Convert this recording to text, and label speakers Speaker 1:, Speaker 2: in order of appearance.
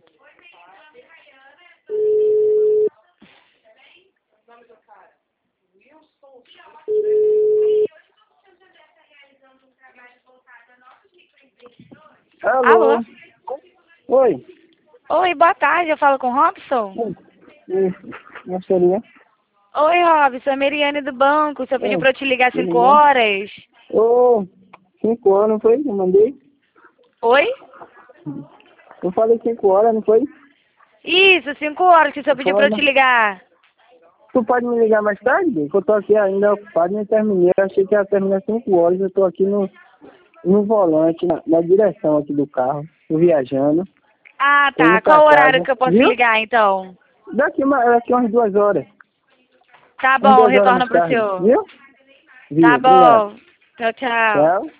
Speaker 1: Alô?
Speaker 2: Oi.
Speaker 1: Oi, boa tarde, eu falo com o Robson?
Speaker 2: Não seria?
Speaker 1: Oi, Robson, é Meriane do banco, você pediu pra eu te ligar às 5
Speaker 2: Meriane?
Speaker 1: horas.
Speaker 2: Ô, 5 horas, não foi? Eu mandei?
Speaker 1: Oi?
Speaker 2: Eu falei 5 horas, não foi?
Speaker 1: Isso, 5 horas que você pediu pra eu te ligar.
Speaker 2: Tu pode me ligar mais tarde? Que eu tô aqui ainda ocupado, não terminei. Eu achei que ia terminar 5 horas, eu tô aqui no volante, na direção aqui do carro, tô viajando.
Speaker 1: Ah,
Speaker 2: Tô indo
Speaker 1: tá.
Speaker 2: pra
Speaker 1: Qual o horário
Speaker 2: casa.
Speaker 1: que eu posso
Speaker 2: Viu?
Speaker 1: ligar, então?
Speaker 2: Daqui umas 2 horas.
Speaker 1: Tá
Speaker 2: Umas
Speaker 1: bom,
Speaker 2: 2 horas
Speaker 1: retorno
Speaker 2: mais
Speaker 1: pro
Speaker 2: tarde.
Speaker 1: senhor.
Speaker 2: Viu?
Speaker 1: Tá
Speaker 2: Viu, obrigado.
Speaker 1: bom. Tchau, tchau.
Speaker 2: Tchau.